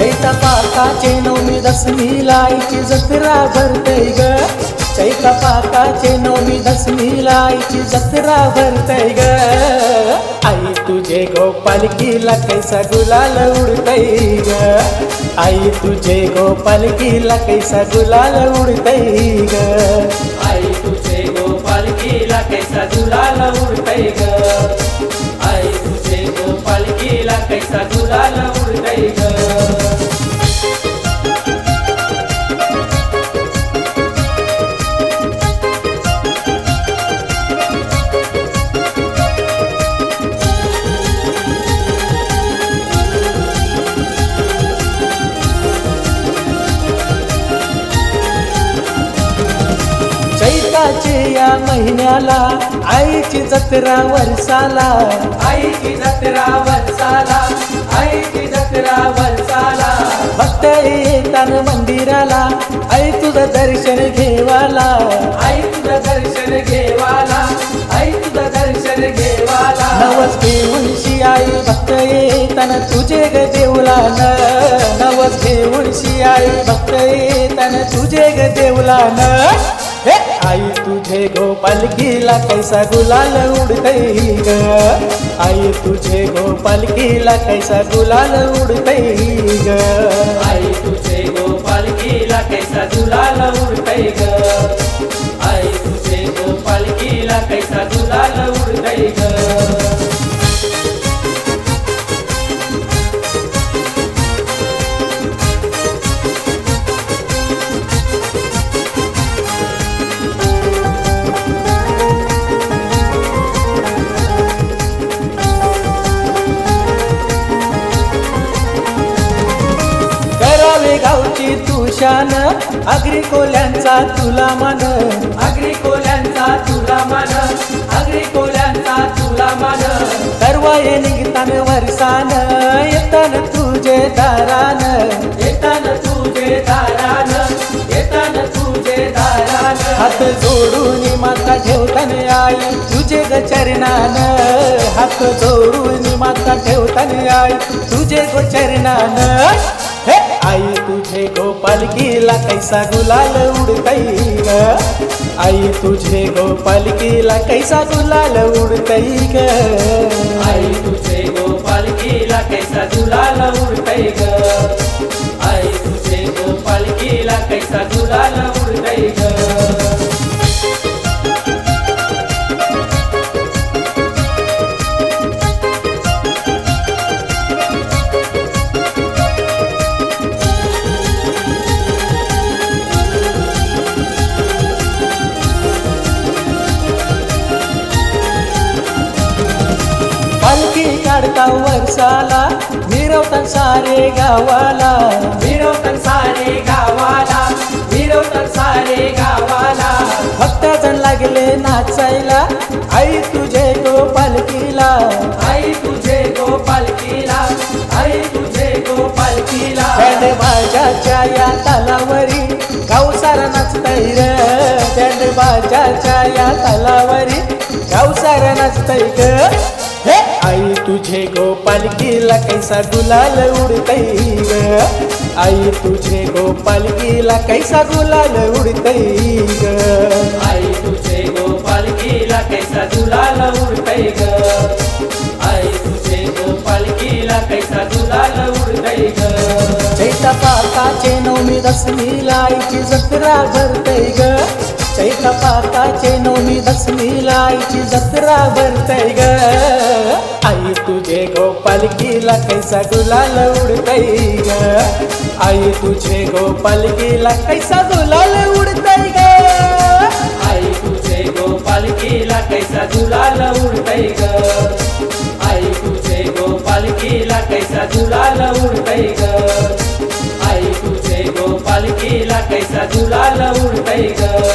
चैता पाकाचे नवमी दसमीला आईची जत्रा भरतय ग चैता पाकाचे नवमी दसमीला आईची जत्रा भरतय ग आई तुझे गोपालकीला कैसा गुलाल उडतय ग आई तुझे गोपालकीला कैसा गुलाल उडतय ग आई तुझे गोपालकीला कैसा गुलाल उडतय ग आई तुझे गोपालकीला कैसा गुलाल उडतय ग चैताचे या महिन्याला आईची जत्रा वर्षाला आईची जत्रा वर्षाला आईची जत्रा वर्षाला भक्त येतात मंदिराला आई तुझं दर्शन घेवाला आई तुझं दर्शन घेवाला आई तुझं दर्शन घेवाला नवस घेऊनशी आई भक्त येताना तुझे ग देवला न नवस घेऊनशी आई भक्त येताना तुझे ग देवला न हे आई तुझे गोपालकीला कैसा गुलाल उडतय ग आई तुझे गोपालकीला कैसा गुलाल उडतय ग आई तुझे गोपालकीला कैसा गुलाल उडतय ग आई तुझे गोपालकीला कैसा गुलाल उडतय ग गावची तुशान आगरी कोल्यांचा तुला मान आगरी कोल्यांचा तुला मान आगरी कोल्यांचा तुला मान सर्वाये निघतान वर्षान येतान तुझे दारान येतान तुझे दारान येतान तुझे दारान हात जोडून माता ठेवतान आई तुझे ग चरणान हात जोडून माता ठेवतान आई तुझे गो चरणान हे आई तुझे गोपालकीला कैसा गुलाल उडतय ग आई तुझे गोपालकीला कैसा गुलाल उडतय ग आई तुझे गोपालकीला कैसा गुलाल उडतय ग आई तुझे गोपालकीला कैसा गुलाल उडतय ग पालखी काढता वर्षाला मिरवतात सारे गावाला मिरवतात सारे गावाला मिरवतात सारे गावाला भक्तजण लागले नाचायला आई तुझे गोपालकीला आई तुझे गोपालकीला आई तुझे गोपालकीला बँड बाजाच्या या तालावरी गाव सारा नाचतय रे बँड बाजाच्या या तालावरी गाव सारा नाचतय ग हे आई तुझे गोपालकीला कैसा गुलाल उडतय ग आई तुझे गोपालकीला कैसा गुलाल उडतय ग आई तुझे गोपालकीला कैसा गुलाल उडतय ग आई तुझे गोपालकीला कैसा गुलाल उडतय ग चैता पाकाचे नवमी दसमीला आईची जत्रा भरतय ग चैता पाकाचे नवमी दसमीला आईची जत्रा भरतय ग आई तुझे गोपालकीला कैसा गुलाल उडतय ग आई तुझे गोपालकीला कैसा गुलाल उडतय ग आई तुझे गोपालकीला कैसा गुलाल उडतय ग आई तुझे गोपालकीला कैसा गुलाल उडतय ग आई तुझे गोपालकीला कैसा गुलाल उडतय ग